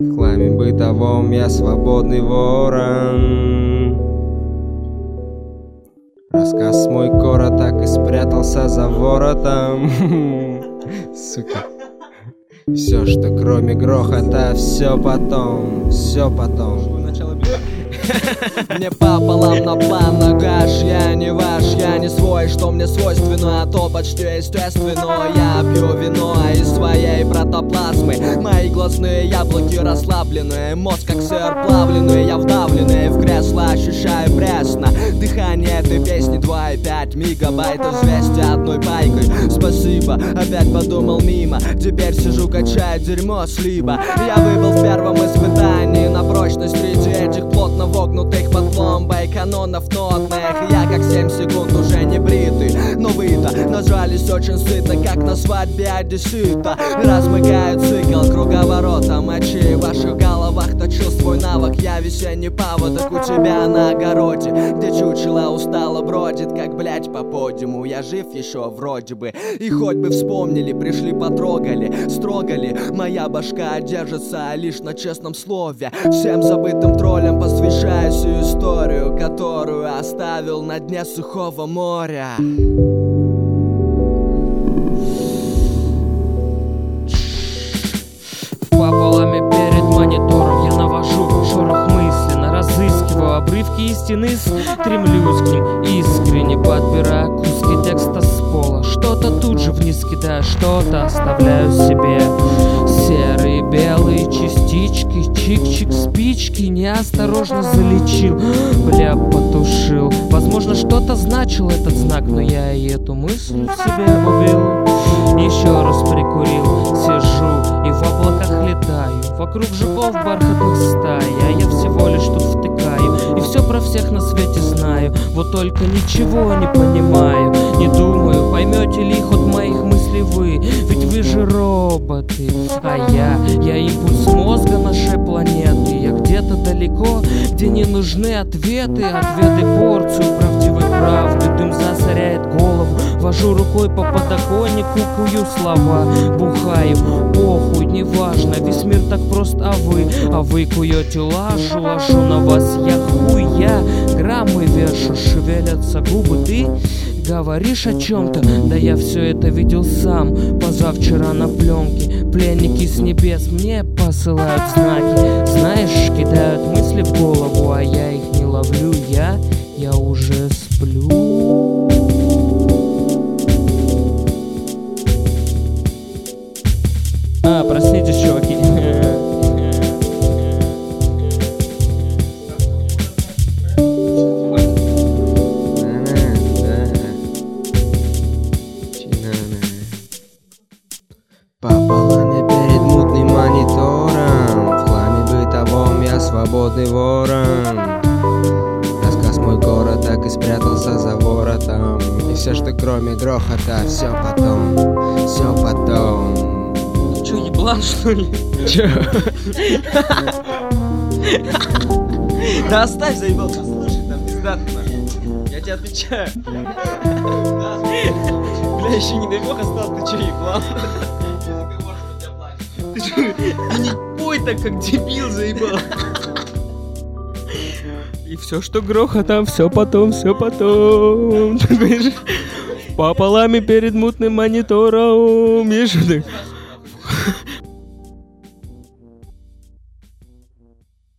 В хламе бытовом я свободный ворон. Рассказ мой короток и спрятался за воротом. Сука. Все, что кроме грохота, все потом, все потом. Мне пополам на план нагаш. Я не ваш, я не свой, что мне свойственно, а то почти естественно. Я пью вино из своей протоплазмы. Мои глазные яблоки расслабленные, мозг как сыр плавленый. Я вдавленный в кресло, ощущаю пресно дыхание этой песни. 2,5 мегабайт известия одной байкой. Спасибо, опять подумал мимо. Теперь сижу, качаю дерьмо слиба. Я выбыл в первом испытании на прочность среди этих плотно вогнутых под пломбой канонов нотных. Я как 7 секунд уже не бритый, но вы-то нажались очень сытно, как на свадьбе одессита. Размыкают цикл круговорота мочи в ваших головах. Точу свой навык, я весенний паводок у тебя на огороде, где чучело устало бродит, как блять по подиуму. Я жив еще вроде бы, и хоть бы вспомнили, пришли потрогали, строгали. Моя башка держится лишь на честном слове. Всем забытым троллям посвящаю всю историю, которую оставил на дне сухого моря. Пополами перед монитором я навожу шорох мысленно, разыскиваю обрывки истины, стремлюсь к ним искренне, подбирая куски текста с пола. Что-то тут же вниз кидаю, что-то оставляю себе. Серые, белые частички, чик-чик, спички неосторожно залечил, бля, потушил. Возможно, что-то значил этот знак, но я и эту мысль в себе убил. Еще раз прикурил, сижу и в облаках летаю. Вокруг жуков бархатных стай, а я всего лишь тут втыкаю. И все про всех на свете знаю, вот только ничего не понимаю. Не думаю, поймете ли ход моих мыслей вы, ведь вы же роботы. А я импульс мозга нашей планеты. Я где-то далеко, где не нужны ответы. Отведай порцию правдивой правды, дым засоряет голову. Вожу рукой по подоконнику, кую слова, бухаю, похуй, неважно, весь мир так прост, а вы куете лажу, ложу на вас я хуй, я граммы вешу, шевелятся губы, ты говоришь о чем-то, да я все это видел сам, позавчера на пленке. Пленники с небес мне посылают знаки, знаешь, кидают мысли в голову, а я их не ловлю, я уже сплю. Проснитесь, чуваки. Пополами перед мутным монитором, в хламе бытовом я свободный ворон. Рассказ мой короток и спрятался за воротом. И все, что кроме грохота, все потом, все потом. Че, еблан, что ли? Че? Да оставь, заебал, послушай, там пиздато нахуй. Я тебе отвечаю. Бля, еще не дай бог остался, ты че, еблан? Ты че, не пой так, как дебил, заебал. И все, что грохотом, все потом, все потом. Пополами перед мутным монитором.